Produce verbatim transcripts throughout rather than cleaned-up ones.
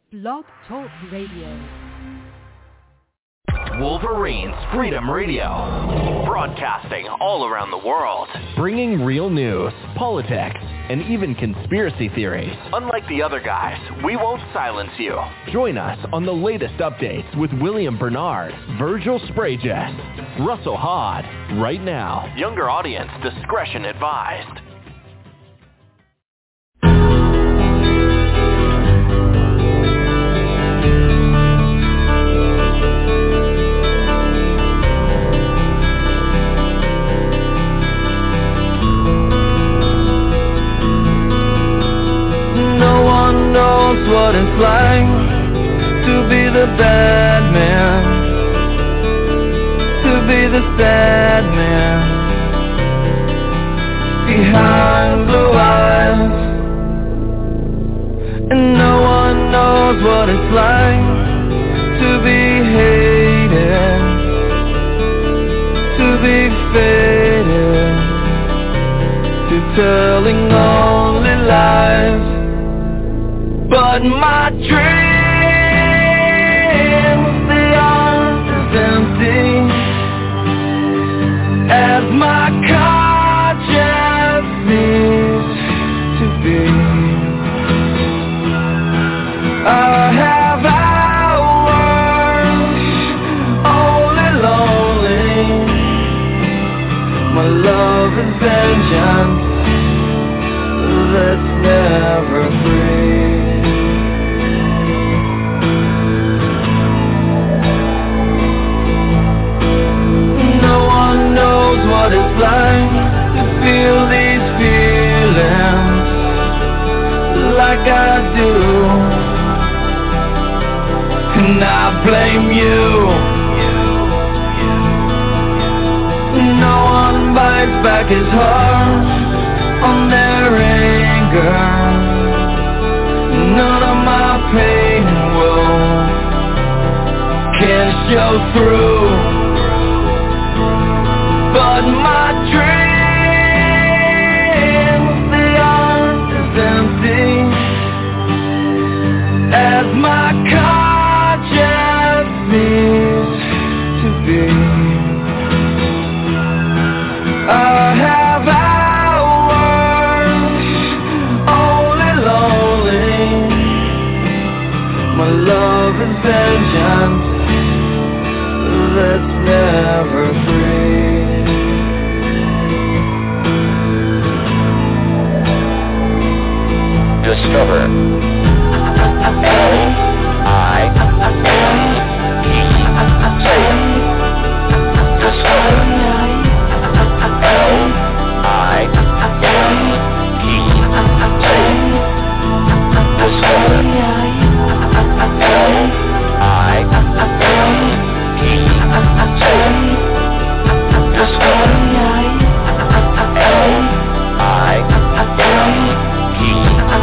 Blog Talk Radio. Wolverines Freedom Radio, broadcasting all around the world, bringing real news, politics, and even conspiracy theories. Unlike the other guys, we won't silence you. Join us on the latest updates with William Bernard, Virgil Spragus, Russell Hod, right now. Younger audience discretion advised. Knows what it's like to be the bad man, to be the sad man behind blue eyes. And no one knows what it's like to be hated, to be faded, to telling only lies. But my dreams, the earth is empty, as my conscience needs to be. I have hours, only lonely. My love is vengeance that's never free. What it's like to feel these feelings like I do, and I blame you. No one bites back his heart on their anger. None of my pain and woe can show through. But my dreams, the earth is empty, as my conscience needs to be. I have hours, only lonely. My love is vengeance that's never free. Discover. L I N E. Say it. Discover. L I N E. Say it. Discover. L I N E. Say it. Discover. L I N E.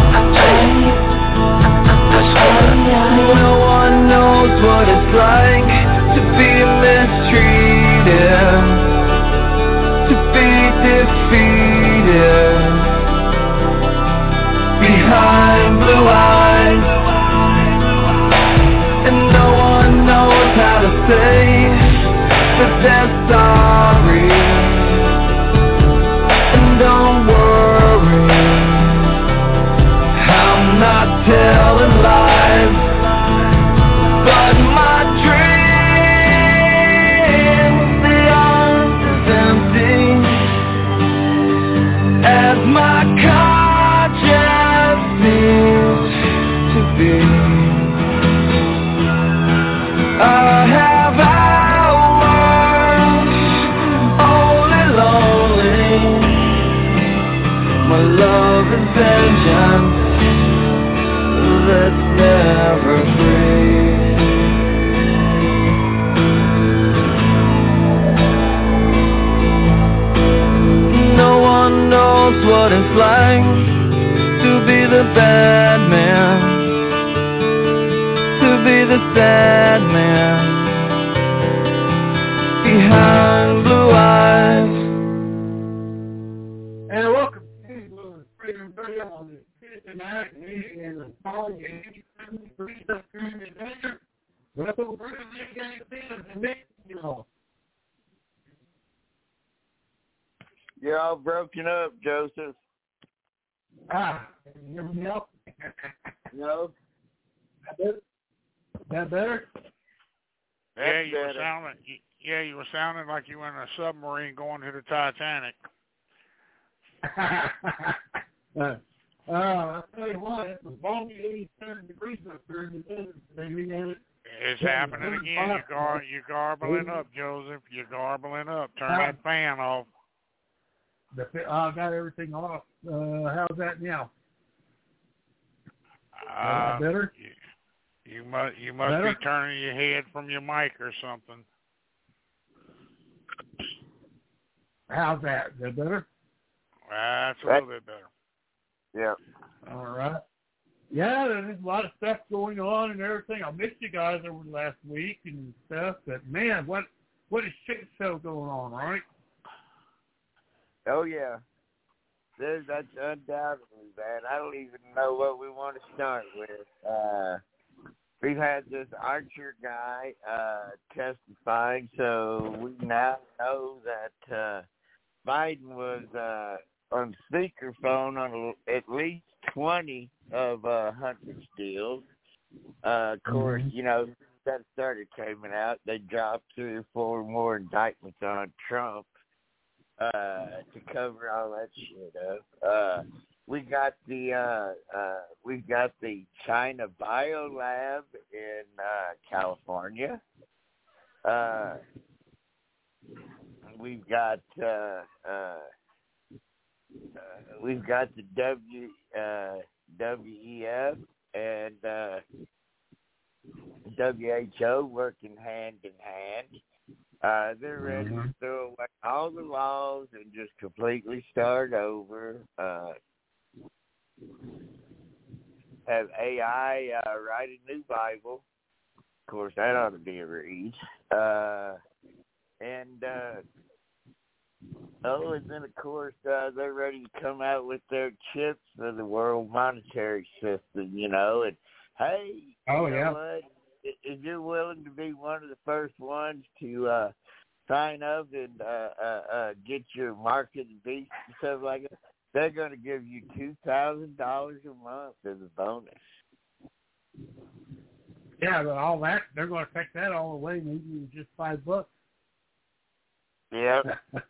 No one knows what it's like to be mistreated, to be defeated behind blue eyes. And no one knows how to say that they're sorry. And don't worry, I'm not telling lies. But my dreams, the earth is empty, as my conscience needs to be. I have hours, only lonely. My love is vengeance that's never free. No one knows what it's like to be the bad man, to be the sad man behind blue eyes. And welcome to Freedom Radio on the Tuesday night, meeting in the Paul Yankee seventy degrees up here in the desert. But over there, they got it in and they, you know. You're all broken up, Joseph. Ah, can you hear me now? No. That better? That's yeah, you better. were sounding. Yeah, you were sounding like you were in a submarine going to the Titanic. uh, uh, I'll tell you what, it was balmy eighty-seven degrees up there in the desert. It, It's happening again. You gar, you garbling up, Joseph. You're garbling up. Turn that fan off. The, I got everything off. Uh, how's that now? Uh, better? You, you must you must better? be turning your head from your mic or something. How's that? Is that better? That's a little bit better. Yeah. All right. Yeah, there's a lot of stuff going on and everything. I missed you guys over the last week and stuff, but man, what what a shit show going on, right? Oh, yeah. There's, that's undoubtedly bad. I don't even know what we want to start with. Uh, we've had this Archer guy uh, testifying, so we now know that uh, Biden was uh, on speakerphone on at least twenty of uh, Hunter's deals. Uh, of course, you know, that started coming out. They dropped three or four more indictments on Trump. Uh, to cover all that shit up. Uh, we got the uh, uh, we've got the China Biolab in uh, California. Uh, we've got uh, uh, uh, we've got the W uh, W E F and uh, W H O working hand in hand. Uh, they're ready to throw away all the laws and just completely start over. Uh, have A I uh, write a new Bible. Of course, that ought to be a read. Uh, and, uh, oh, and then, of course, uh, they're ready to come out with their chips for the world monetary system, you know. And, hey, oh, you know yeah. what? If you're willing to be one of the first ones to uh, sign up and uh, uh, uh, get your market and beast and stuff like that, they're going to give you two thousand dollars a month as a bonus. Yeah, but all that, they're going to take that all away, maybe just five bucks. Yeah.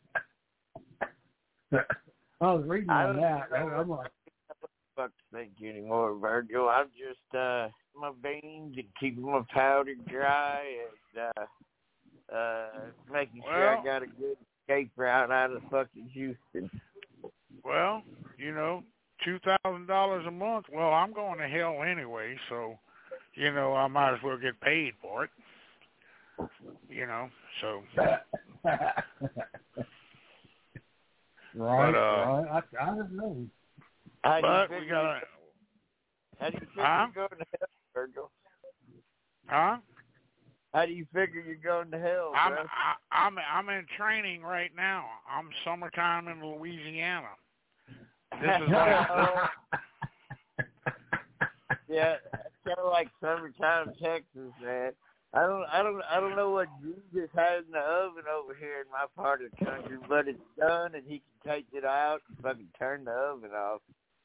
I was reading I on don't that. know I'm like, what to think anymore, Virgil. I'm just uh, my beans and keeping my powder dry and uh, uh, making Well, sure I got a good escape route out of fucking Houston. Well, you know, two thousand dollars a month. Well, I'm going to hell anyway, so you know I might as well get paid for it. You know, so. Right, but, uh, right. I, I don't know. How do but you we figure, got. how do you figure Huh? you're going to hell, Virgil? Huh? How do you figure you're going to hell, I'm bro? I, I'm I'm in training right now. I'm summertime in Louisiana. This is like Yeah, it's kind of like summertime Texas, man. I don't, I don't, I don't know what Jesus has in the oven over here in my part of the country, but it's done, and he can take it out and fucking turn the oven off.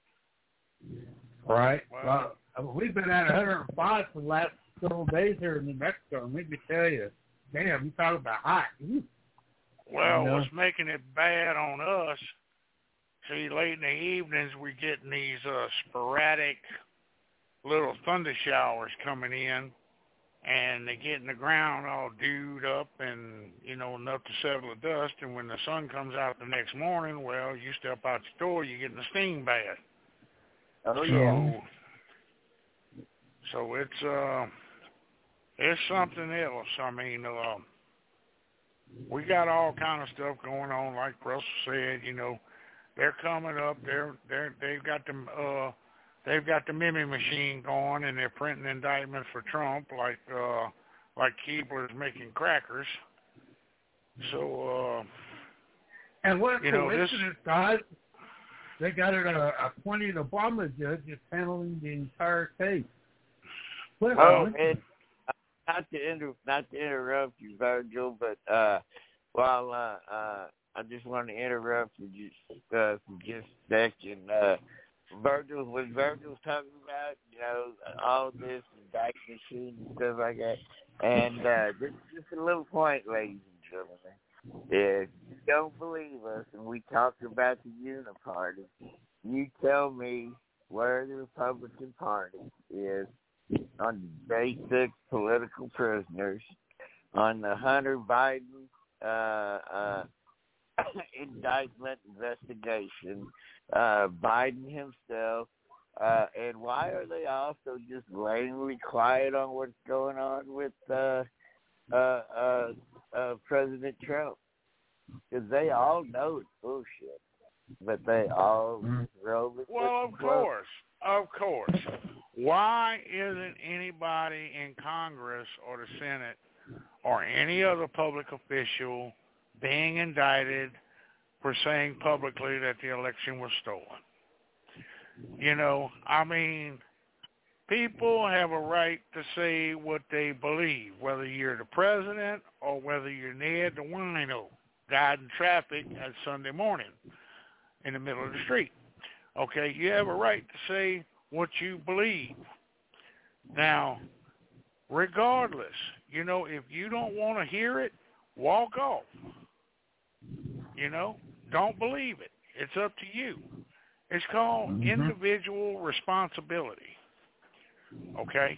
Right. Well, Well, we've been at one hundred five for the last several days here in New Mexico, and let me tell you, damn, you talk about hot. Ooh. well, You know? what's making it bad on us? See, late in the evenings we getting these uh, sporadic little thunder showers coming in, and they getting the ground all dewed up and, you know, enough to settle the dust. And when the sun comes out the next morning, well, you step out the door, you're getting the steam bath. Oh, so, yeah. So it's uh, it's something else. I mean, uh, we got all kind of stuff going on. Like Russell said, you know, they're coming up. They're they're they've got them. Uh, they've got the Mimi machine going, and they're printing indictments for Trump, like uh, like Keebler's making crackers. So, uh, And what a you know, this- coincidence, guys. They got it uh, appointed Obama judge is handling the entire case. Cliff, Oh, huh? and uh, not to inter- not to interrupt you, Virgil, but uh, while uh, uh, I just want to interrupt you just uh, for just a second. Uh, Virgil, when Virgil's talking about, you know, all this and back machine and stuff like that, and uh, just, just a little point, ladies and gentlemen. If you don't believe us and we talk about the Uniparty, you tell me where the Republican Party is on the basic political prisoners, on the Hunter Biden uh, uh, indictment investigation, uh, Biden himself, uh, and why are they also just blatantly quiet on what's going on with uh, uh, uh, uh, President Trump? Because they all know it's bullshit, but they all roll with Well, of course, of course. Why isn't anybody in Congress or the Senate or any other public official being indicted for saying publicly that the election was stolen? You know, I mean, people have a right to say what they believe, whether you're the president or whether you're Ned the wino guiding traffic at Sunday morning in the middle of the street. Okay, you have a right to say what you believe. Now, regardless, you know, if you don't want to hear it, walk off. You know, don't believe it. It's up to you. It's called mm-hmm. individual responsibility. Okay?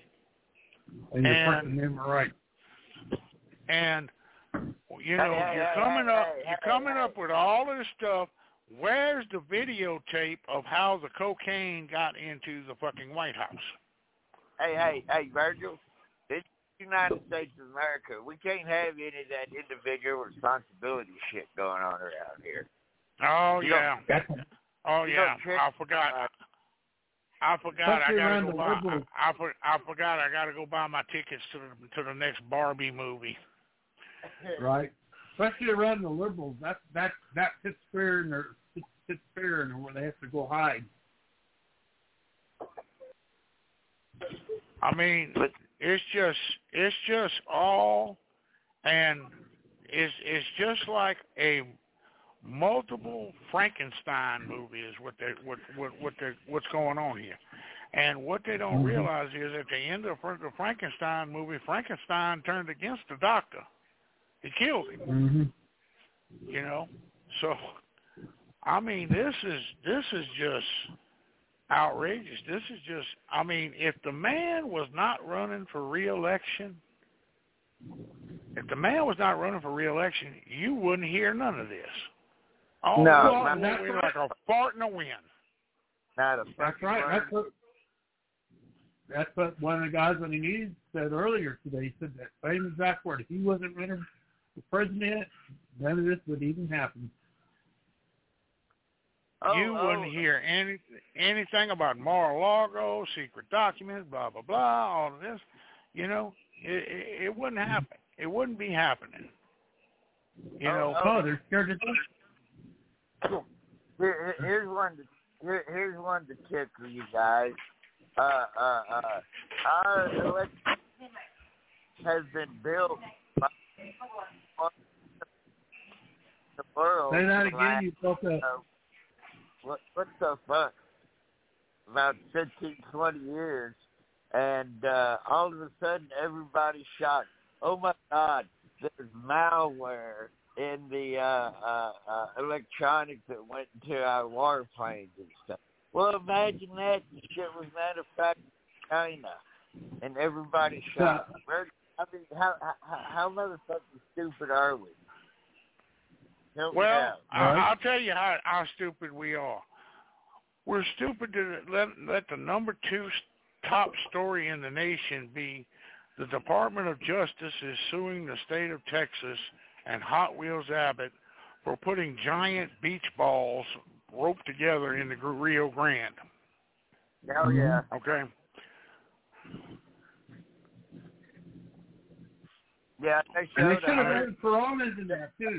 And you're putting them right. And, you know, hey, you're hey, coming hey, up hey, you're coming hey, up with all of this stuff. Where's the videotape of how the cocaine got into the fucking White House? Hey, hey, hey, Virgil, this is the United States of America. We can't have any of that individual responsibility shit going on around here. Oh, you yeah. Oh, yeah. I forgot. I forgot. I got to go buy. I, I, for, I forgot. I got to go buy my tickets to the, to the next Barbie movie. Right. Especially around the liberals, that that that fits fair in their fits fair in where they have to go hide. I mean, it's just it's just all, and it's it's just like a multiple Frankenstein movie is what they what what what they what's going on here, and what they don't mm-hmm. realize is at the end of the Frankenstein movie, Frankenstein turned against the doctor. He killed him. Mm-hmm. You know, so I mean, this is this is just outrageous. This is just, I mean, if the man was not running for re-election, if the man was not running for re-election, you wouldn't hear none of this. All no, of this would be like a fart in the wind. Not a that's right. Word. That's what. That's what one of the guys on the news said earlier today. He said that same exact word. If he wasn't running for president, none of this would even happen. Oh, you oh. wouldn't hear any anything about Mar-a-Lago, secret documents, blah, blah, blah, all of this. You know, it, it, it wouldn't happen. It wouldn't be happening. You oh, know. Oh, they're scared to think. Here, here's one to, here, here's one to tip for you guys. Uh, uh, uh, our election has been built by the world. Say that again, you spoke up. Uh, what, what the fuck? About fifteen, twenty years, and uh, all of a sudden everybody's shocked. Oh my God, there's malware in the uh, uh, uh, electronics that went into our warplanes and stuff. Well, imagine that the shit was manufactured in China, and everybody shot. Where, I mean, how, how how motherfucking stupid are we? Help well, I, I'll tell you how, how stupid we are. We're stupid to let let the number two top story in the nation be the Department of Justice is suing the state of Texas and Hot Wheels Abbott for putting giant beach balls roped together in the Rio Grande. Hell yeah. Okay. Yeah, they and showed they should have uh, been piranhas in that too.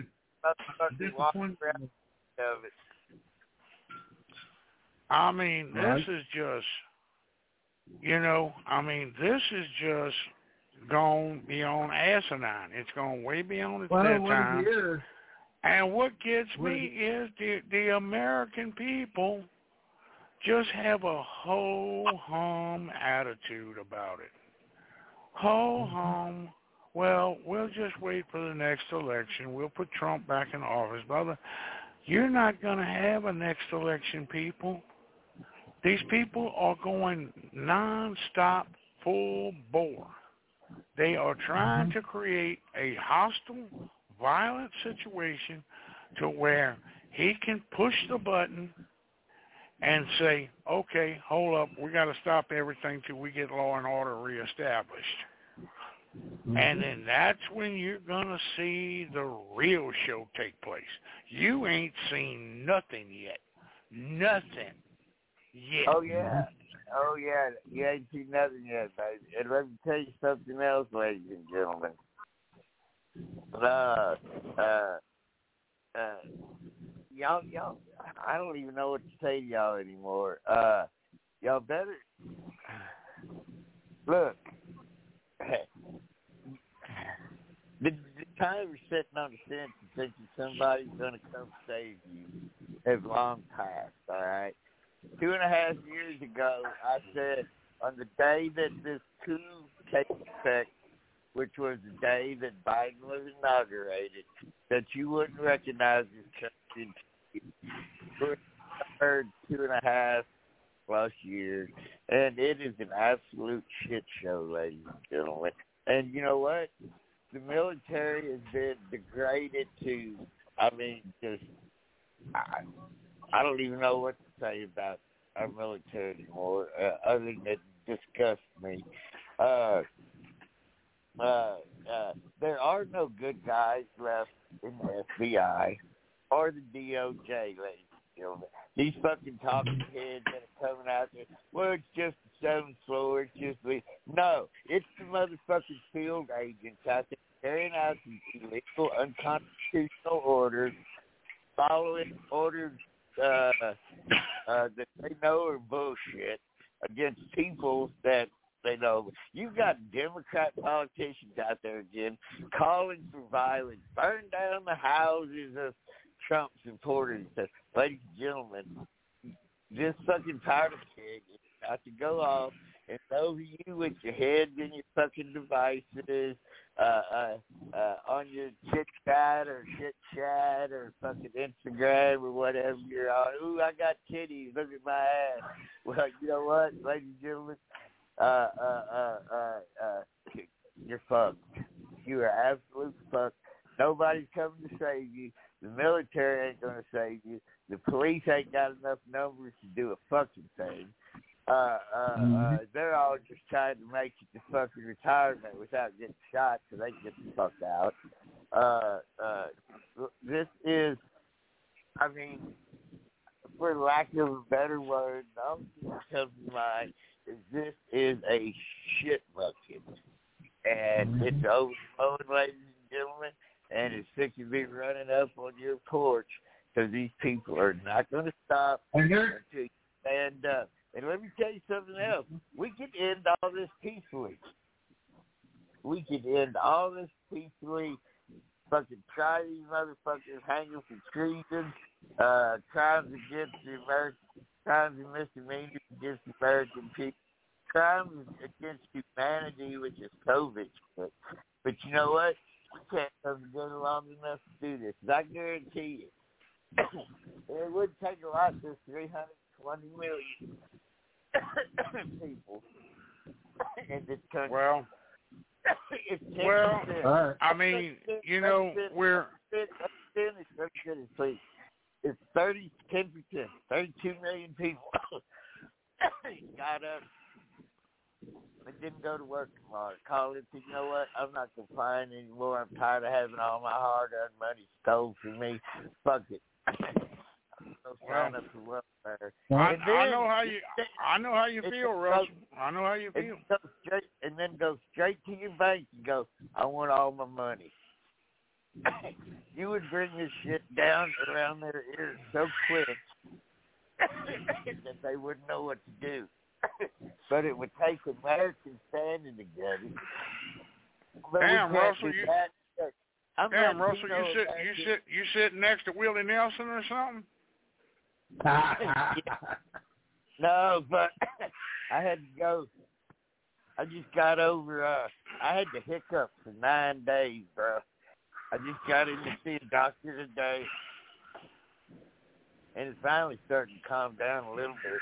I mean, right. this is just You know, I mean, this is just gone beyond asinine. It's gone way beyond its Well, that what time. it is, And what gets what me it, is the the American people just have a ho hum attitude about it. Ho hum. Well, we'll just wait for the next election. We'll put Trump back in office. Brother, you're not going to have a next election, people. These people are going nonstop, full bore. They are trying to create a hostile, violent situation to where he can push the button and say, okay, hold up, we got to stop everything till we get law and order reestablished. Mm-hmm. And then that's when you're going to see the real show take place. You ain't seen nothing yet. Nothing yet. Oh, yeah. Oh, yeah. You ain't seen nothing yet, baby. And let me tell you something else, ladies and gentlemen. Uh, uh, uh, y'all, y'all, I don't even know what to say to y'all anymore. Uh, y'all better, look, the, the time you're sitting on the fence and thinking somebody's going to come save you has long passed, all right? Two and a half years ago, I said on the day that this coup takes effect, which was the day that Biden was inaugurated, that you wouldn't recognize this country. We've heard two and a half plus years, and it is an absolute shit show, ladies and gentlemen. And you know what? The military has been degraded to, I mean, just, I, I don't even know what to say about our military anymore, uh, other than it disgusts me. Uh, uh, uh, there are no good guys left in the F B I or the D O J, ladies and gentlemen. These fucking talking heads that are coming out there, well, it's just a stone floor, it's just the... No, it's the motherfucking field agents out there carrying out these illegal, unconstitutional orders, following orders uh, uh, that they know are bullshit against people that they know. You've got Democrat politicians out there again calling for violence, burn down the houses of Trump supporters. Ladies and gentlemen, this fucking powder keg is about to go off, and over you with your heads in your fucking devices, uh, uh, uh, on your chit chat or shit chat or fucking Instagram or whatever you're on. Ooh, I got titties. Look at my ass. Well, you know what, ladies and gentlemen? Uh, uh, uh, uh, uh, you're fucked. You are absolute fucked. Nobody's coming to save you. The military ain't going to save you. The police ain't got enough numbers to do a fucking thing. Uh, uh, uh, they're all just trying to make it to fucking retirement without getting shot so they can get the fuck out. Uh, uh, this is, I mean, for lack of a better word, the only thing that comes to mind is this is a shit bucket. And it's overflowing, ladies and gentlemen, and it's sick of me running up on your porch because these people are not going to stop until you stand up. And let me tell you something else. We can end all this peacefully. We can end all this peacefully. Fucking try these motherfuckers hanging for treason, uh, crimes against the American, crimes and misdemeanors against the American people, crimes against humanity, which is COVID. But, but you know what? We can't come together long enough to do this. I guarantee you, it would take a lot for three hundred twenty million people in this country. Well, it's well, right. I mean, you know, we're... It's thirty, ten percent, thirty-two million people got up and didn't go to work tomorrow. Called it, you know what, I'm not complying anymore. I'm tired of having all my hard-earned money stole from me. Fuck it. Go sign Well, up for welfare. I, And I then- know how you. I know how you It feel, goes- Russell. I know how you and feel. go straight, and then go straight to your bank and go, I want all my money. You would bring this shit down around their ears so quick that they wouldn't know what to do. but it would take Americans standing together. But Damn, we can't Russell, do you, that. I'm damn, Russell, you Latino, sit, you sit, you sitting next to Willie Nelson or something? No, but I had to go. I just got over. Uh, I had the hiccup for nine days, bro. I just got in to see a doctor today, and it's finally starting to calm down a little bit.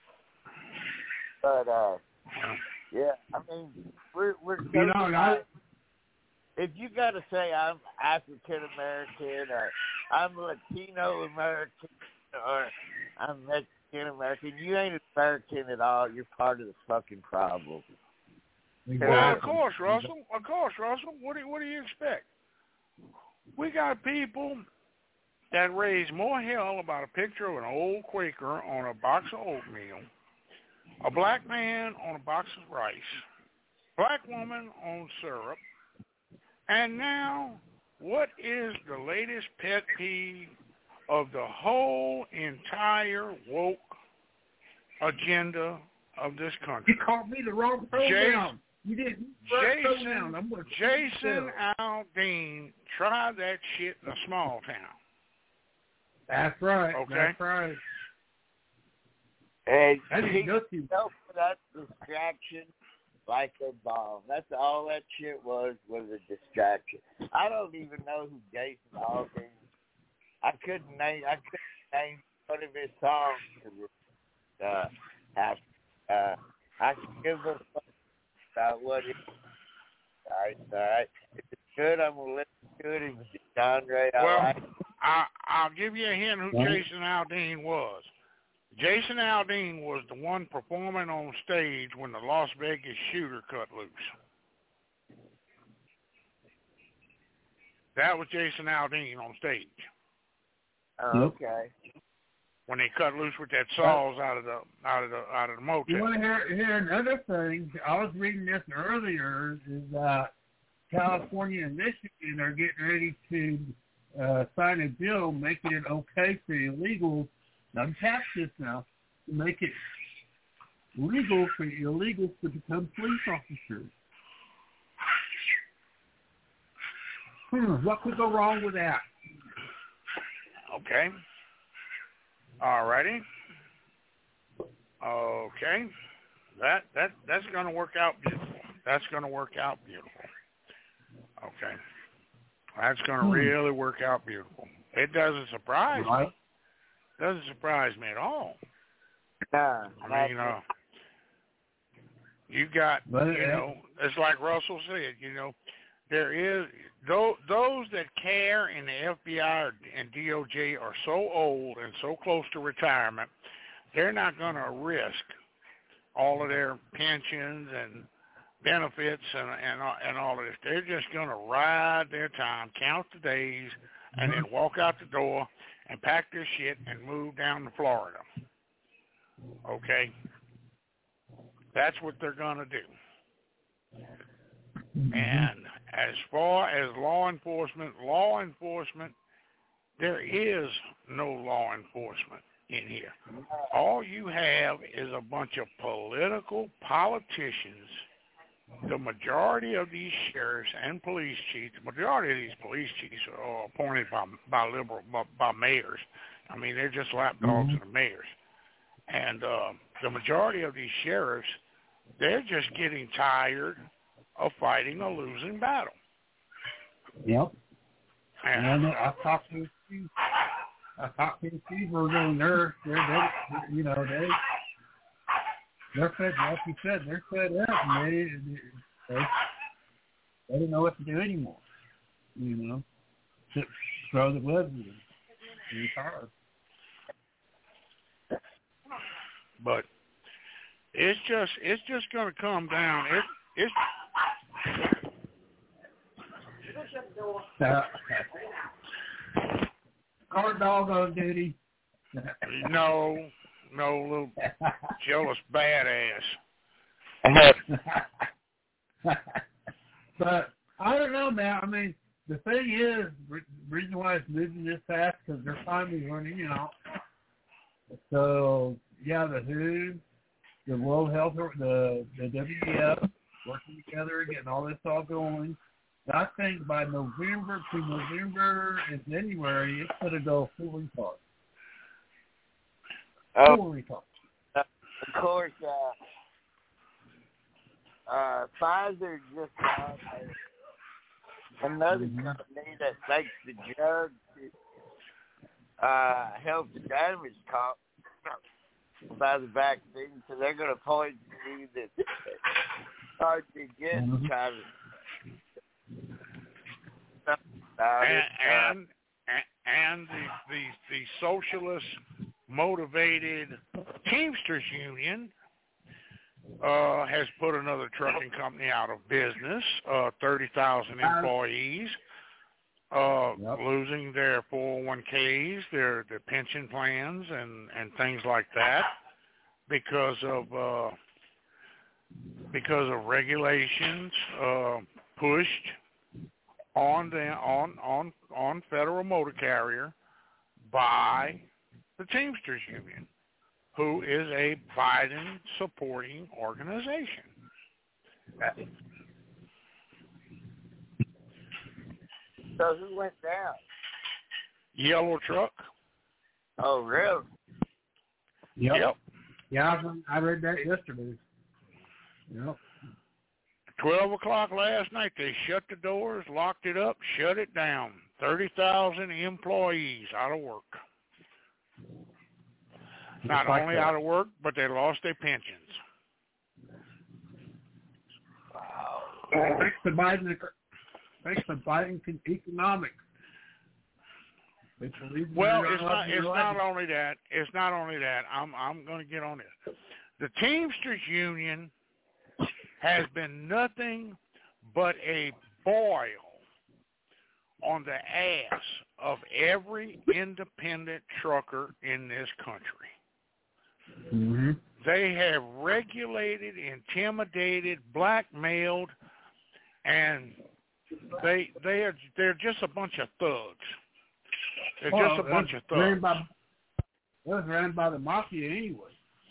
But uh, yeah, I mean, we're we're so You know, I, if you got to say I'm African American or I'm Latino American or I'm Mexican American, you ain't American at all. You're part of the fucking problem. Well, of course, Russell. Of course, Russell. What do what do you expect? We got people that raise more hell about a picture of an old Quaker on a box of oatmeal, a black man on a box of rice, black woman on syrup, and now what is the latest pet peeve of the whole entire woke agenda of this country? You called me the wrong pronoun. You didn't. Jason, I'm Jason Aldean tried that shit in a small town. That's right. Okay. That's right. And I didn't go to go for that distraction like a bomb. That's all that shit was, was a distraction. I don't even know who Jason Aldean is. I couldn't name, I couldn't name one of his songs. Uh, have, uh, I can give a fuck about what it is. All right, all right. If it's good, I'm going to listen to it. If it's genre, I well, like. I, I'll give you a hint who What? Jason Aldean was. Jason Aldean was the one performing on stage when the Las Vegas shooter cut loose. That was Jason Aldean on stage. Oh, okay. When they cut loose with that saws out of the out of the out of the motel. You want to hear, hear another thing? I was reading this earlier. Is uh, California and Michigan are getting ready to uh, sign a bill making it okay for illegals. Now tax this now to make it legal for illegals to become police officers. Hmm, what could go wrong with that? Okay. All righty. Okay. That that that's going to work out beautiful. That's going to work out beautiful. Okay. That's going to Hmm. really work out beautiful. It doesn't surprise Right. me. Doesn't surprise me at all. Nah, I mean, uh, you got, But, you uh, know, it's like Russell said, you know, there is, those, those that care in the F B I and D O J are so old and so close to retirement, they're not going to risk all of their pensions and benefits and, and, and all of this. They're just going to ride their time, count the days, and then walk out the door and pack their shit and move down to Florida. Okay? That's what they're going to do. And as far as law enforcement, law enforcement, there is no law enforcement in here. All you have is a bunch of political politicians. The majority of these sheriffs and police chiefs, the majority of these police chiefs are appointed by by liberal by, by mayors. I mean, they're just lapdogs Mhm. of the mayors. And uh, the majority of these sheriffs, they're just getting tired of fighting a losing battle. Yep. And, And I talked to a few, I talked to a few Virgo, and they're, they're, they, you know, they, they're fed, like you said, they're fed up, and they, they, they don't know what to do anymore. You know, just throw the blood in them. It's hard. but it's just it's just going to come down. It, it's Uh, Guard dog on duty. no, no little jealous badass. But I don't know, man. I mean, the thing is, the reason why it's moving this fast because they're finally running out. So yeah, the W H O, the World Health, the the W E F working together, getting all this all going. And I think by November to November and January, it's going to go full retard. Oh, Full retard. Uh, of course, uh, uh, Pfizer just got another Mm-hmm. company that makes the drugs to uh, help the damage caused by the vaccine, so they're going to point to you that hard to get Mm-hmm. kind of and and, and the, the the socialist motivated Teamsters Union uh, has put another trucking company out of business. Uh, Thirty thousand employees uh, Yep. losing their four oh one k's, their their pension plans, and and things like that because of uh, because of regulations uh, pushed on the on on on Federal Motor Carrier by the Teamsters Union, who is a Biden supporting organization. So who went down? Yellow Truck. Oh, really? Yep. Yep. Yeah, I read that yesterday. Yep. Twelve o'clock last night, they shut the doors, locked it up, shut it down. Thirty thousand employees out of work. Not like only that. out of work, but they lost their pensions. Thanks to Biden. Thanks to Biden economics. It's Well, it's not. It's not only that. It's not only that. I'm. I'm going to get on this. The Teamsters Union has been nothing but a boil on the ass of every independent trucker in this country. Mm-hmm. They have regulated, intimidated, blackmailed, and they they are they're just a bunch of thugs. They're well, just a bunch of ran thugs. by, it was ran by the mafia anyway.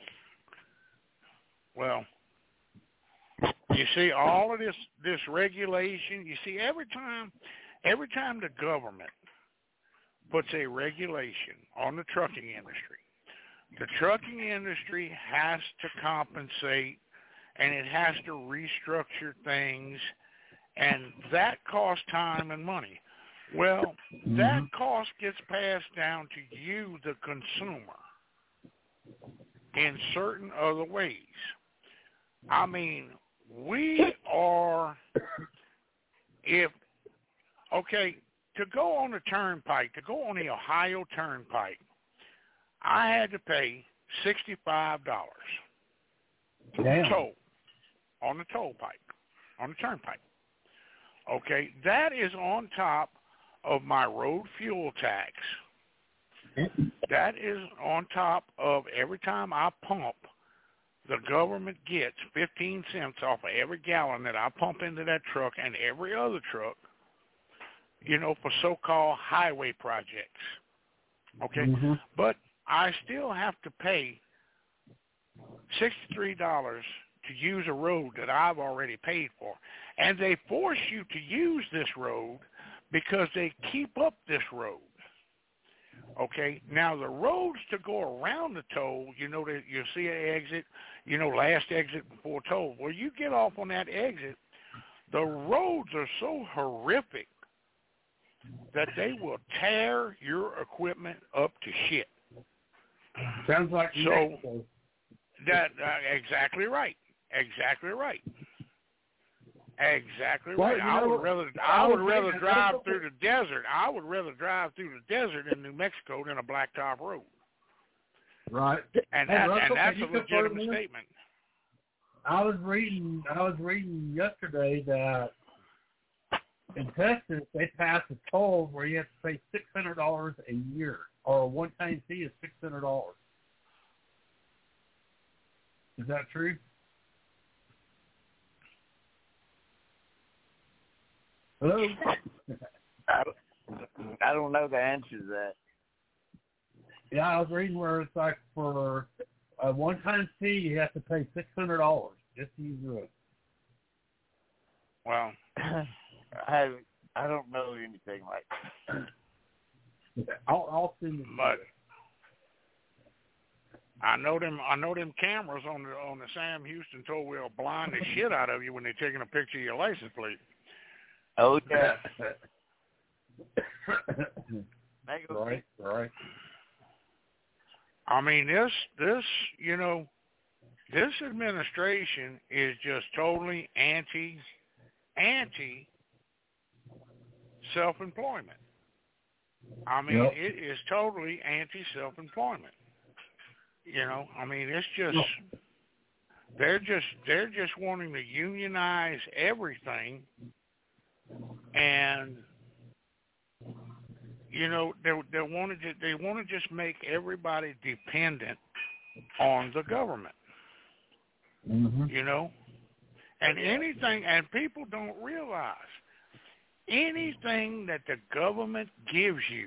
Well, you see all of this this regulation. You see every time every time the government puts a regulation on the trucking industry, the trucking industry has to compensate, and it has to restructure things, and that costs time and money. Well, Mm-hmm. that cost gets passed down to you, the consumer, in certain other ways. I mean, we are, if, okay, to go on the turnpike, to go on the Ohio Turnpike, I had to pay sixty-five dollars Damn. toll on the toll pipe, on the turnpike. Okay, that is on top of my road fuel tax. That is on top of every time I pump, the government gets fifteen cents off of every gallon that I pump into that truck and every other truck, you know, for so-called highway projects. Okay? Mm-hmm. But I still have to pay sixty-three dollars to use a road that I've already paid for. And they force you to use this road because they keep up this road. Okay, now the roads to go around the toll, you know, that you see an exit, you know, last exit before toll. Well, you get off on that exit, the roads are so horrific that they will tear your equipment up to shit. Sounds like So Mexico. that uh, exactly right, exactly right. Exactly Well, right. you I know, would rather I I would was rather thinking- drive through the desert. I would rather drive through the desert in New Mexico than a blacktop road. Right. And Hey, that Russell, and that's can a you confirm legitimate this? statement. I was reading. I was reading yesterday that in Texas they passed a toll where you have to pay six hundred dollars a year, or a one-time fee is six hundred dollars. Is that true? Hello. I, I don't know the answer to that. Yeah, I was reading where it's like for a one-time fee, you have to pay six hundred dollars just to use the road. Well, I I don't know anything like that. I'll, I'll send it. but I know them. I know them cameras on the on the Sam Houston tow will blind the shit out of you when they're taking a picture of your license plate. Oh yeah. Right, right. I mean, this this you know, this administration is just totally anti anti self-employment. I mean, Yep. it is totally anti self-employment. You know, I mean, it's just they're just they're just wanting to unionize everything, and you know they they want to they want to just make everybody dependent on the government. Mm-hmm. You know, and anything, and people don't realize anything that the government gives you,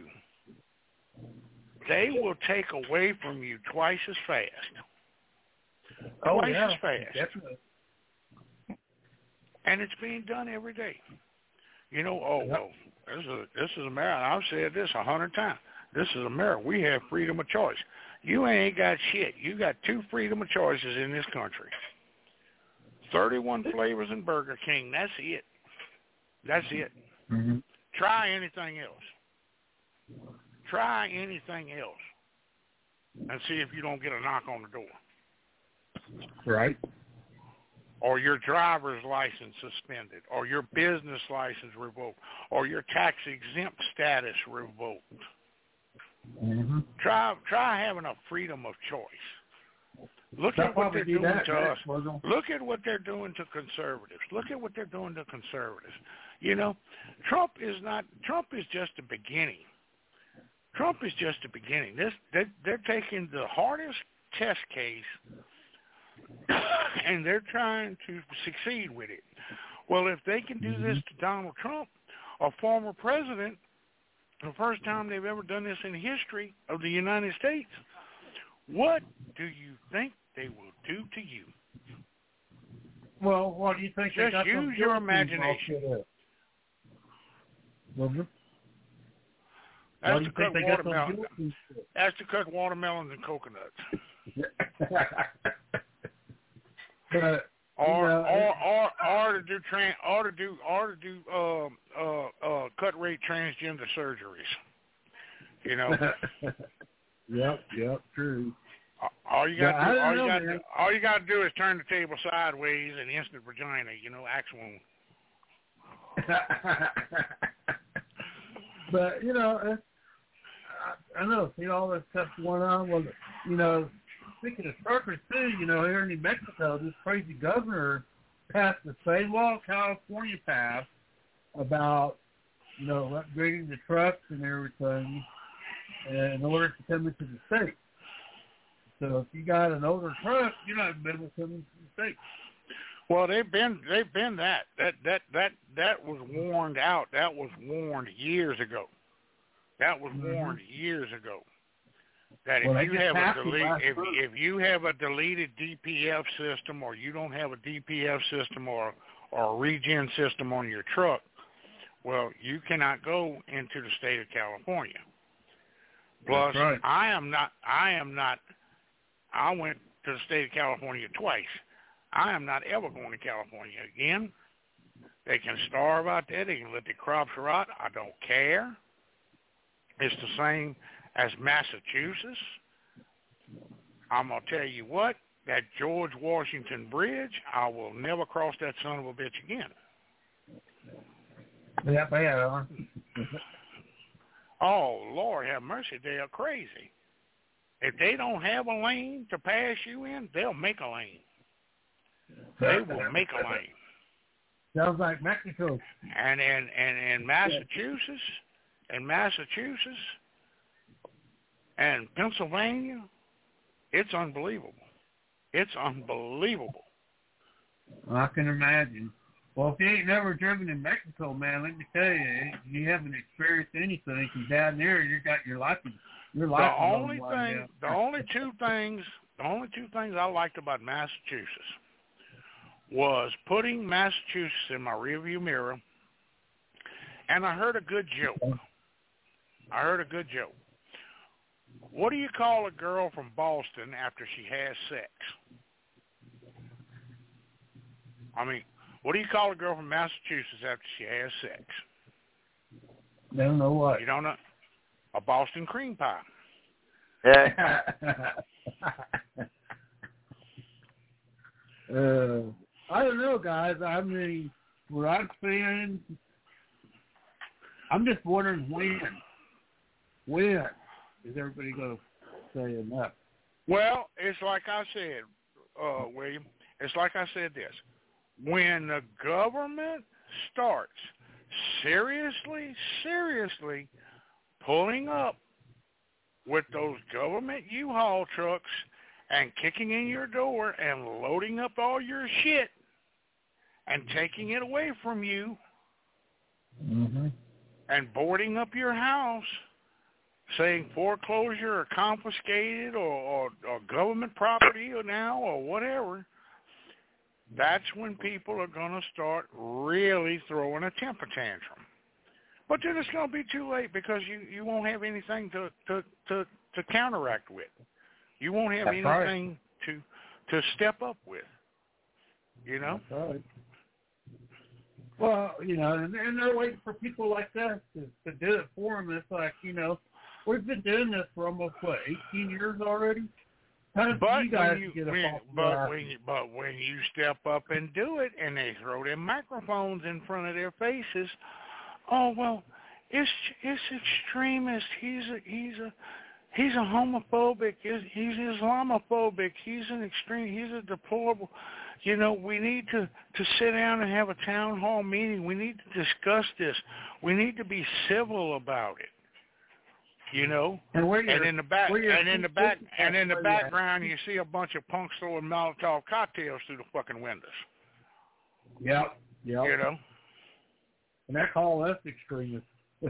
they will take away from you twice as fast. Oh, twice yeah, as fast. definitely. And it's being done every day. You know, oh, Yep. well, this is, this is America. I've said this a hundred times. This is America. We have freedom of choice. You ain't got shit. You got two freedom of choices in this country. thirty-one flavors in Burger King. That's it. That's it. Mm-hmm. Try anything else. Try anything else and see if you don't get a knock on the door. Right. Or your driver's license suspended, or your business license revoked, or your tax-exempt status revoked. Mm-hmm. Try try having a freedom of choice. Look They'll at what probably they're do doing that, to right? us. Well, they'll- Look at what they're doing to conservatives. Look at what they're doing to conservatives. You know, Trump is not. Trump is just the beginning. Trump is just the beginning. This they're, they're taking the hardest test case, and they're trying to succeed with it. Well, if they can do Mm-hmm. this to Donald Trump, a former president, the first time they've ever done this in the history of the United States, what do you think they will do to you? Well, what do you think? they Just got use those your guillotines all imagination. set up? Mm-hmm. Why That's do to you cut think they got those watermelon. guillotines set up? That's to cut watermelons and coconuts. But, Or, you know, or, or, or to do tran, or to do, or to do, um, uh, uh, cut rate transgender surgeries. You know, Yep, yep, true. all you got, Yeah, I to, don't all you know, got, man. all you got to do is turn the table sideways and instant vagina. You know, axe wound. But, you know, it's, I, I know, see all this stuff going on. Well, you know, speaking of truckers, too, you know, here in New Mexico, this crazy governor passed the same law California passed about, you know, upgrading the trucks and everything in order to come into the state. So if you got an older truck, you're not able to come into the state. Well, they've been, they've been that, that, that, that, that was warned out. That was warned years ago. That was Mm-hmm. warned years ago. That Well, if they you just have a passed it delete, last if month. if you have a deleted D P F system, or you don't have a D P F system or or a regen system on your truck, well, you cannot go into the state of California. Plus, That's right. I am not. I am not. I went to the state of California twice. I am not ever going to California again. They can starve out there. They can let the crops rot. I don't care. It's the same as Massachusetts. I'm going to tell you what, that George Washington Bridge, I will never cross that son of a bitch again. Yeah, bad, huh? Oh, Lord have mercy, they are crazy. If they don't have a lane to pass you in, they'll make a lane. They will make a lane. Sounds like Mexico. And in, and in Massachusetts, in Massachusetts and Pennsylvania, it's unbelievable. It's unbelievable. I can imagine. Well, if you ain't never driven in Mexico, man, let me tell you, you haven't experienced anything. Because down there, you got your life. Your The life. only thing, the only two things the only two things I liked about Massachusetts was putting Massachusetts in my rearview mirror, and I heard a good joke. I heard a good joke. What do you call a girl from Boston after she has sex? I mean, what do you call a girl from Massachusetts after she has sex? Don't know what. You don't know? A Boston cream pie. Yeah. uh, I don't know, guys. I mean, what I'm saying, I'm just wondering when. When is everybody going to say enough? Well, it's like I said, uh, William, it's like I said this. When the government starts seriously, seriously pulling up with those government U-Haul trucks and kicking in your door and loading up all your shit and taking it away from you mm-hmm. and boarding up your house, saying foreclosure or confiscated or, or, or government property or now or whatever, that's when people are going to start really throwing a temper tantrum. But then it's going to be too late because you, you won't have anything to, to, to, to counteract with. You won't have That's anything right. to to step up with, you know? That's right. Well, you know, and, and they're waiting for people like that to, to do it for them. It's like, you know, we've been doing this for almost, what, eighteen years already? How did But you guys when you, get a when, false but flag? when you, but when you step up and do it, and they throw their microphones in front of their faces, oh well, it's it's extremist. He's a he's a he's a homophobic. He's, he's Islamophobic. He's an extreme. He's a deplorable. You know, we need to to sit down and have a town hall meeting. We need to discuss this. We need to be civil about it. You know, and, and in the back, and in the back, and in the background, you see a bunch of punks throwing Molotov cocktails through the fucking windows. Yep, yep. You know, and they call us extremists.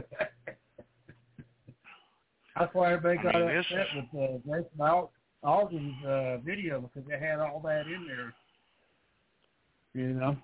That's why everybody got I mean, upset is... with uh, Jason Alden's uh, video because they had all that in there. You know.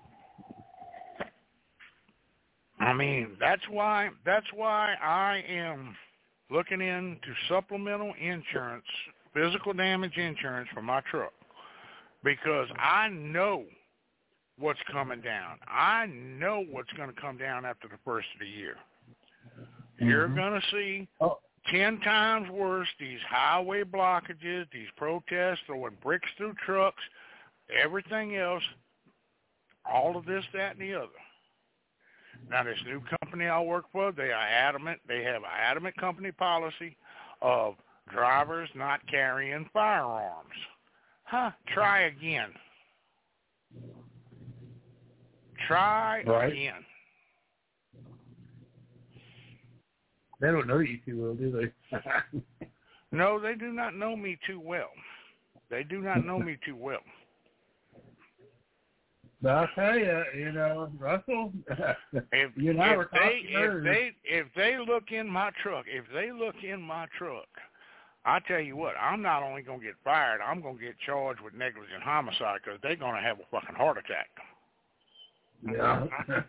I mean, that's why. That's why I am looking into supplemental insurance, physical damage insurance for my truck, because I know what's coming down. I know what's going to come down after the first of the year. Mm-hmm. You're going to see oh. ten times worse, these highway blockages, these protests, throwing bricks through trucks, everything else, all of this, that, and the other. Now, this new company I work for, they are adamant. They have an adamant company policy of drivers not carrying firearms. Huh? Try again. Try right. again. They don't know you too well, do they? No, they do not know me too well. They do not know me too well. But I'll tell you, you know, Russell, if, you and I if were they, talking if earlier. they if they look in my truck, if they look in my truck, I tell you what, I'm not only going to get fired, I'm going to get charged with negligent homicide because they're going to have a fucking heart attack. Yeah.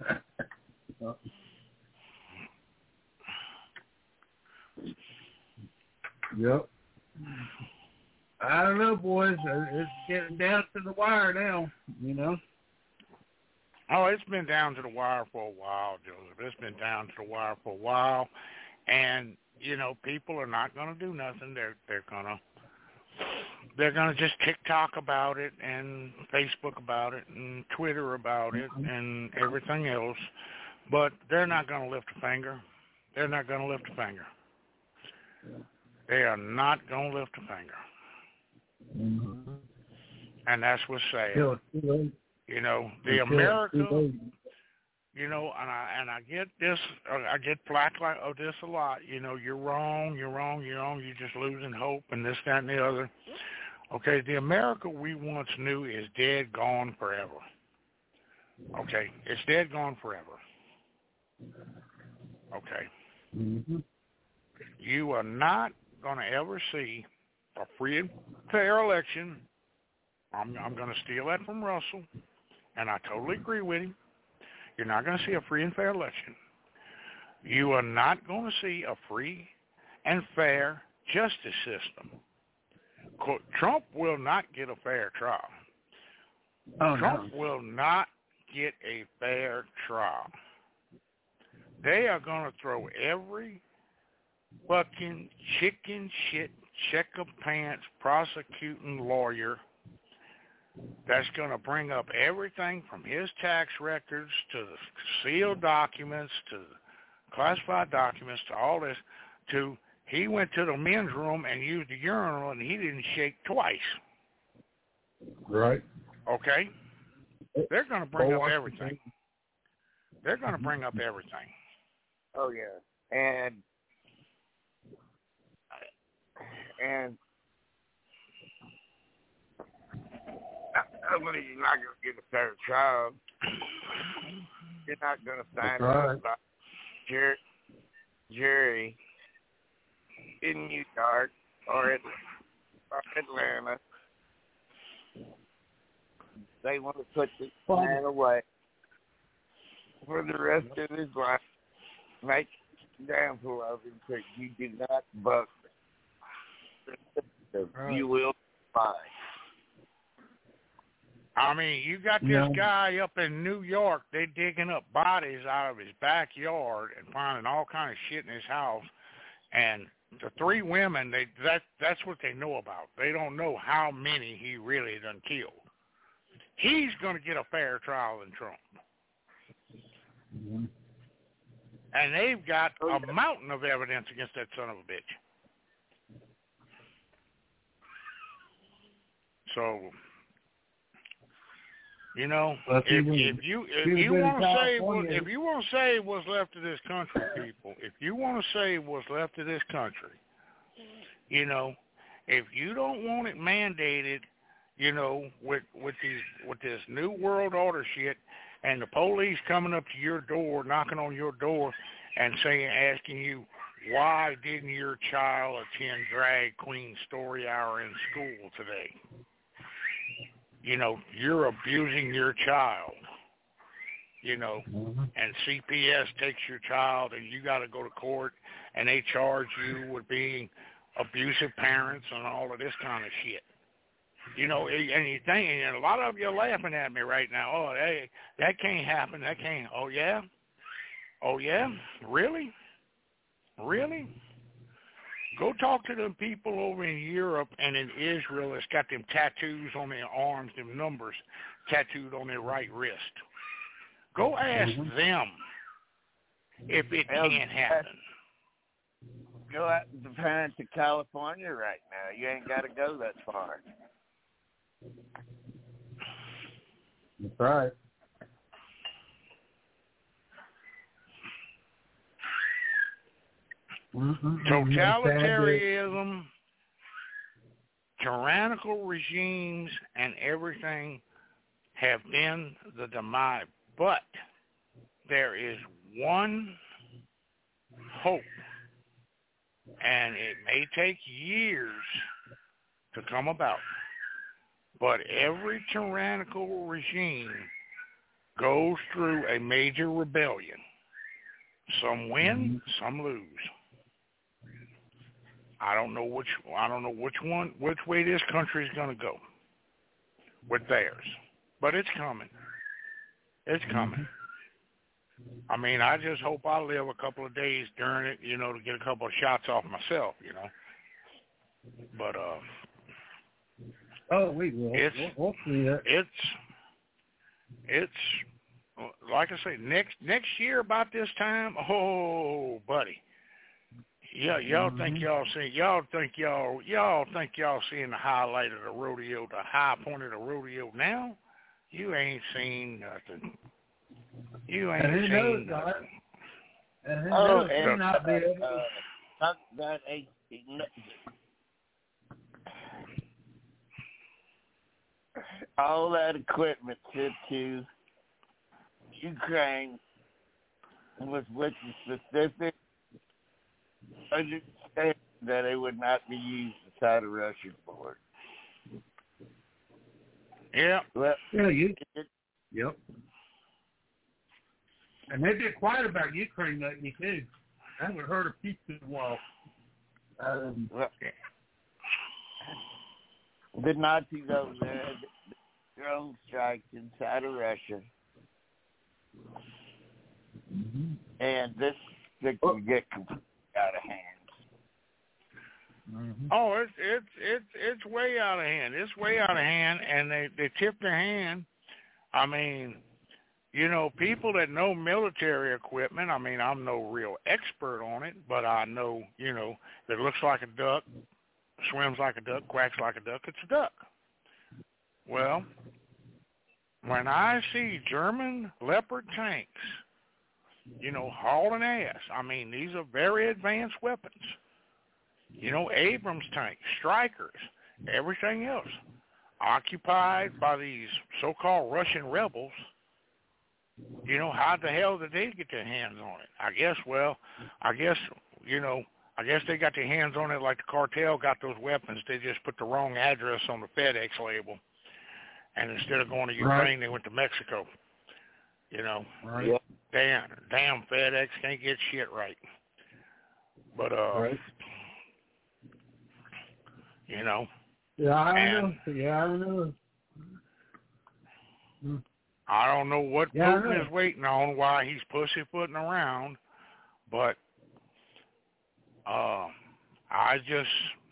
Yep. I don't know, boys. It's getting down to the wire now, you know. Oh, it's been down to the wire for a while, Joseph. It's been down to the wire for a while, and you know, people are not going to do nothing. They're they're gonna they're gonna just TikTok about it and Facebook about it and Twitter about it and everything else, but they're not going to lift a finger. They're not going to lift a finger. They are not going to lift a finger. Mm-hmm. And that's what's sad. Still, still, you know, the still, America, still, you know, and I and I get this, I get flack like oh this a lot. You know, you're wrong, you're wrong, you're wrong. You're just losing hope and this, that, and the other. Okay, the America we once knew is dead, gone forever. Okay, it's dead, gone forever. Okay. Mm-hmm. You are not going to ever see a free and fair election. I'm, I'm going to steal that from Russell, and I totally agree with him. You're not going to see a free and fair election. You are not going to see a free and fair justice system. Trump will not get a fair trial. Oh, Trump no. will not get a fair trial. They are going to throw every fucking chicken shit, check of pants prosecuting lawyer that's going to bring up everything from his tax records to the sealed documents to the classified documents to all this to he went to the men's room and used the urinal and he didn't shake twice. Right. Okay? They're going to bring up everything. They're going to bring up everything. Oh, yeah. And, and, I believe you're not going to get a fair trial. You're not going to find out about jury, jury in New York or Atlanta. They want to put this man away for the rest of his life. Make an example of him so you do not buck. You will find. I mean, you got this Yeah. guy up in New York, they digging up bodies out of his backyard and finding all kind of shit in his house. And the three women, they that that's what they know about. They don't know how many he really done killed. He's going to get a fair trial than Trump. Mm-hmm. And they've got a mountain of evidence against that son of a bitch. So, you know, Well, if, if he if you if was you in want to say what, California- if you want to say what's left of this country, people, if you want to say what's left of this country, you know, if you don't want it mandated, you know, with with these with this new world order shit, and the police coming up to your door, knocking on your door, and saying, asking you, why didn't your child attend drag queen story hour in school today? You know, you're abusing your child. You know, Mm-hmm. and C P S takes your child, and you got to go to court, and they charge you with being abusive parents and all of this kind of shit. You know, and you think, and a lot of you are laughing at me right now. Oh, hey, that can't happen. That can't. Oh, yeah? Oh, yeah? Really? Really? Go talk to them people over in Europe and in Israel that's got them tattoos on their arms, them numbers tattooed on their right wrist. Go ask Mm-hmm. them if it Hell, can happen. Go out to parents to California right now. You ain't got to go that far. That's right. Mm-hmm. Totalitarianism, tyrannical regimes, and everything have been the demise. But there is one hope, and it may take years to come about. But every tyrannical regime goes through a major rebellion. Some win, some lose. I don't know which I don't know which one which way this country is going to go with theirs, but it's coming. It's coming. I mean, I just hope I live a couple of days during it, you know, to get a couple of shots off myself, you know. But uh, Oh, we will. It's We'll, we'll see it. it's it's like I say, next next year about this time, oh, buddy. Yeah, y'all Mm-hmm. think y'all see y'all think y'all y'all think y'all seeing the highlight of the rodeo, the high point of the rodeo now? You ain't seen nothing. You ain't And who knows, seen Doc? nothing. And who Oh, knows? and May not be able uh, to. talk about a, all that equipment sent to Ukraine was with the specific understand that it would not be used inside of Russia for it. Yeah. Well, Yeah, you. it, Yep. And they've been quiet about Ukraine lately too. I haven't heard a peep in a while. Um, well, the Nazis over there had drone strikes inside of Russia. mm-hmm. And this thing can get completely out of hand. Mm-hmm. Oh, it's it's it's it's way out of hand. It's way out of hand, and they they tip their hand. I mean, you know, people that know military equipment. I mean, I'm no real expert on it, but I know, you know, that it looks like a duck, swims like a duck, quacks like a duck. It's a duck. Well, when I see German Leopard tanks, you know, hauling ass. I mean, these are very advanced weapons. You know, Abrams tanks, Strikers, everything else, occupied by these so-called Russian rebels. You know, how the hell did they get their hands on it? I guess, well, I guess, you know, I guess they got their hands on it like the cartel got those weapons. They just put the wrong address on the FedEx label. And instead of going to Ukraine, right. they went to Mexico. You know, right. Yeah. damn, damn FedEx can't get shit right. But, uh, right. you know. Yeah, I don't and know. Yeah, I don't know. Hmm. I don't know what yeah, Putin is waiting on, why he's pussyfooting around, but uh, I just,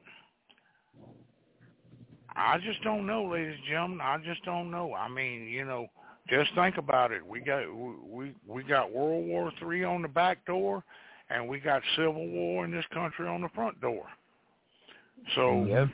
I just don't know, ladies and gentlemen. I just don't know. I mean, you know, just think about it. We got we we got World War Three on the back door, and we got Civil War in this country on the front door. So, yep.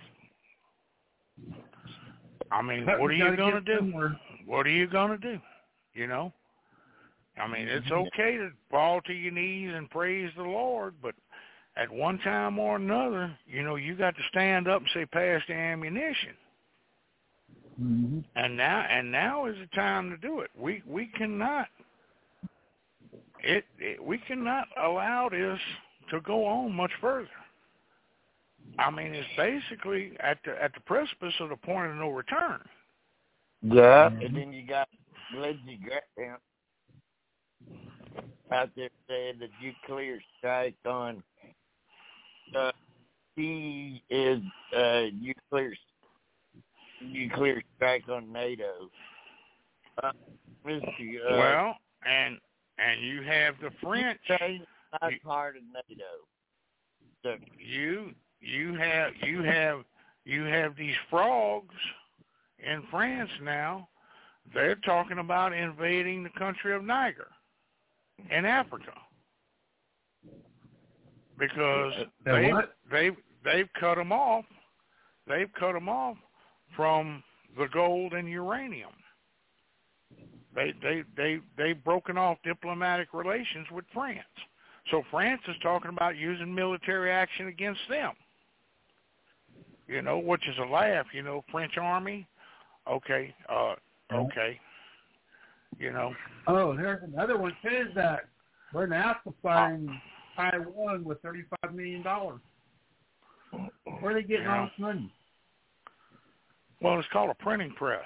I mean, what are you gonna do? What are you gonna do? You know, I mean, it's okay to fall to your knees and praise the Lord, but at one time or another, you know, you got to stand up and say, "Pass the ammunition." Mm-hmm. And now, and now is the time to do it. We we cannot it, it we cannot allow this to go on much further. I mean, it's basically at the at the precipice of the point of no return. Yeah, mm-hmm. And then you got Lindsey Graham out there saying the nuclear strike on uh, he is uh, nuclear nuclear strike on NATO. Uh, Mister Uh, well, and and you have the French. Not you, part of NATO. So, you you have you have you have these frogs in France now. They're talking about invading the country of Niger in Africa because they they they've cut them off. They've cut them off from the gold and uranium. They they they they've broken off diplomatic relations with France. So France is talking about using military action against them. You know, which is a laugh. You know, French army. Okay, uh, okay. You know. Oh, there's another one too. That we're now supplying uh, Taiwan with thirty-five million dollars. Where are they getting all this money? Well, it's called a printing press.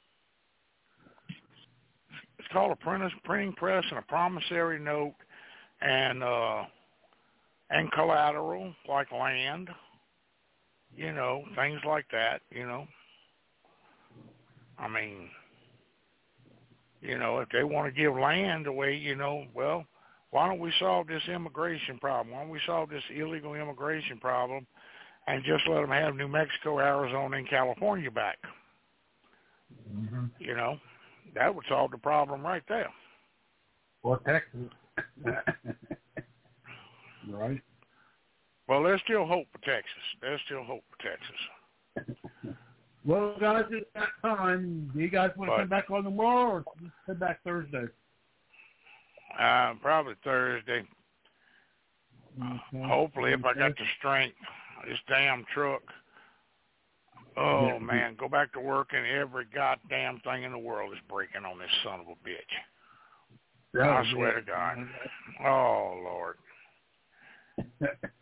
It's called a print, printing press and a promissory note, and uh, and collateral like land. You know, things like that. You know. I mean, you know, if they want to give land away, you know, well, why don't we solve this immigration problem? Why don't we solve this illegal immigration problem and just let them have New Mexico, Arizona, and California back? Mm-hmm. You know, that would solve the problem right there. Or Texas. Right. Well, there's still hope for Texas. There's still hope for Texas. Well, guys, it's that time. Do you guys want to but, come back on tomorrow or come back Thursday? Uh, probably Thursday. Okay. Uh, hopefully, if I got the strength. This damn truck. Oh, yeah. Man, go back to work and every goddamn thing in the world is breaking on this son of a bitch. Oh, I swear yeah. to God. Oh, Lord.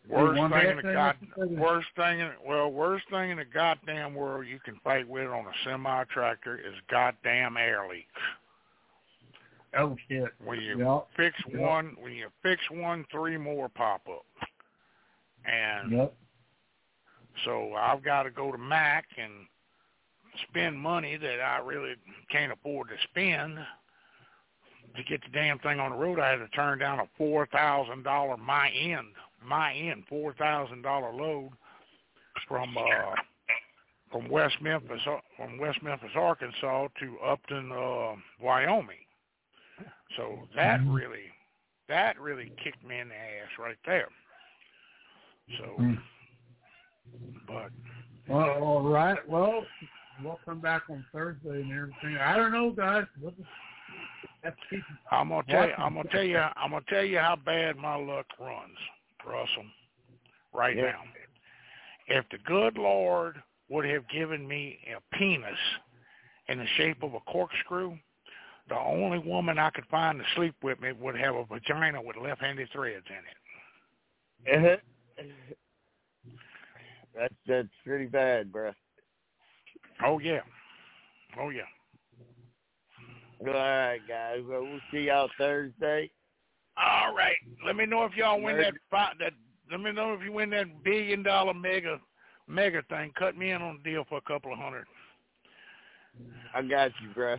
Worst thing in the god, worst thing in well, worst thing in the goddamn world you can fight with on a semi tractor is goddamn air leaks. Oh shit! When you yep. fix yep. one, when you fix one, three more pop up, and yep. so I've got to go to Mac and spend money that I really can't afford to spend to get the damn thing on the road. I had to turn down a four thousand dollar my end, my end four thousand dollar load from uh, from West Memphis, from West Memphis, Arkansas to Upton, uh, Wyoming. So that really, that really kicked me in the ass right there. So, mm. but well, all right. Well, we'll come back on Thursday and everything. I don't know, guys. We'll just have to keep I'm gonna tell you, I'm gonna tell you, I'm gonna tell you how bad my luck runs, Russell, right yeah. now. If the good Lord would have given me a penis in the shape of a corkscrew, the only woman I could find to sleep with me would have a vagina with left-handed threads in it. Uh-huh. That's that's pretty bad, bro. Oh yeah, oh yeah. All right, guys. Well, we'll see y'all Thursday. All right. Let me know if y'all win that fight. That let me know if you win that billion dollar mega mega thing. Cut me in on the deal for a couple of hundred. I got you, bro.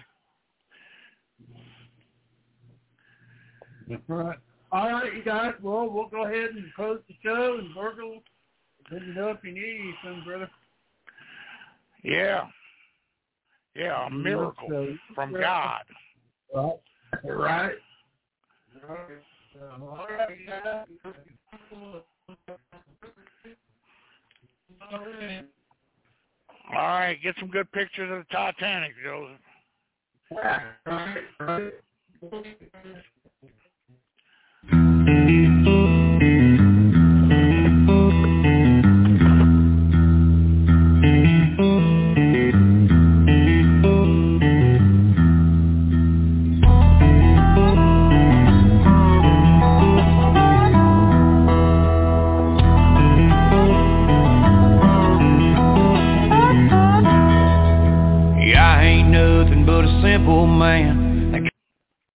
All right. All right, you guys. Well, we'll go ahead and close the show, and Virgil, let me know if you need anything, brother. Yeah. Yeah, a miracle so, from God. Right. Right. All right. All right, guys. All right, get some good pictures of the Titanic, Joseph. All right. All right.